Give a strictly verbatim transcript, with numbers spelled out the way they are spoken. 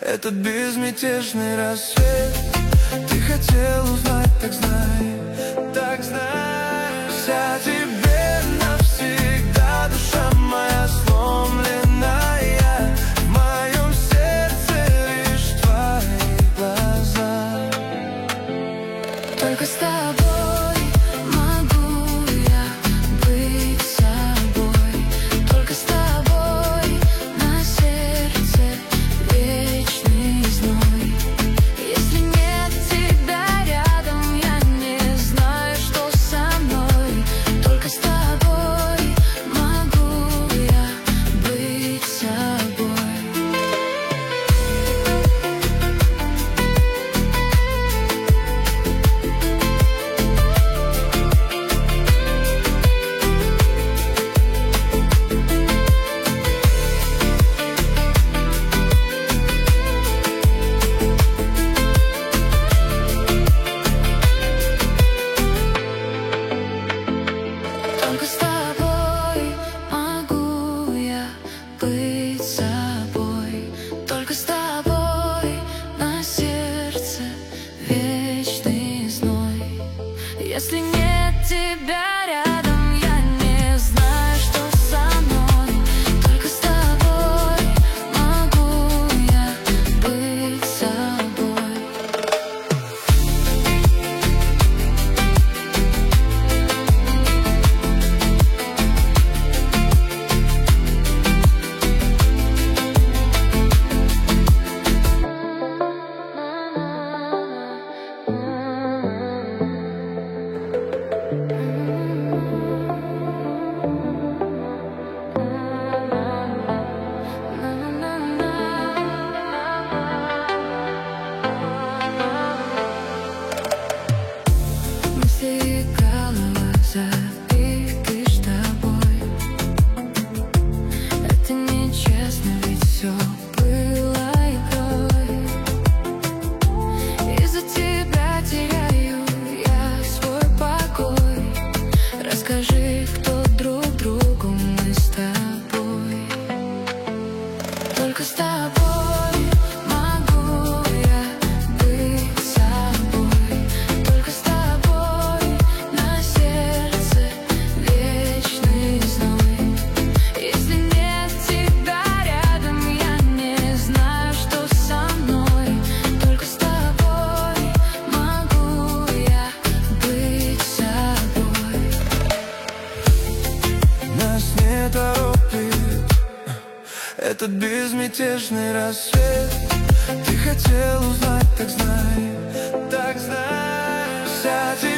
этот безмятежный рассвет. Ты хотел узнать, так знай, так знай. Вся тебе навсегда, душа моя сломленная. В моем сердце лишь твои глаза. Только с тобой могу я быть собой. Только с тобой на сердце вечный зной. Если нет тебя рядом, я не знаю, что со мной. Только с тобой могу я быть собой. Только с тобой могу я быть собой. Только с тобой на сердце вечный зной. Если нет тебя рядом, я не знаю, что со мной. Только с тобой могу я быть собой. Мысли и голова забиты с тобой. Это нечестно, ведь все было игрой. Из-за тебя теряю я свой покой. Расскажи, кто друг другу, мы с тобой. Только с тобой могу я быть собой. Только с тобой на сердце вечный зной. Если нет тебя рядом, я не знаю, что со мной. Только с тобой могу я быть собой. Нас не торопит этот безмятежный рассвет. Ты хотел узнать, так знай, так знай. Вся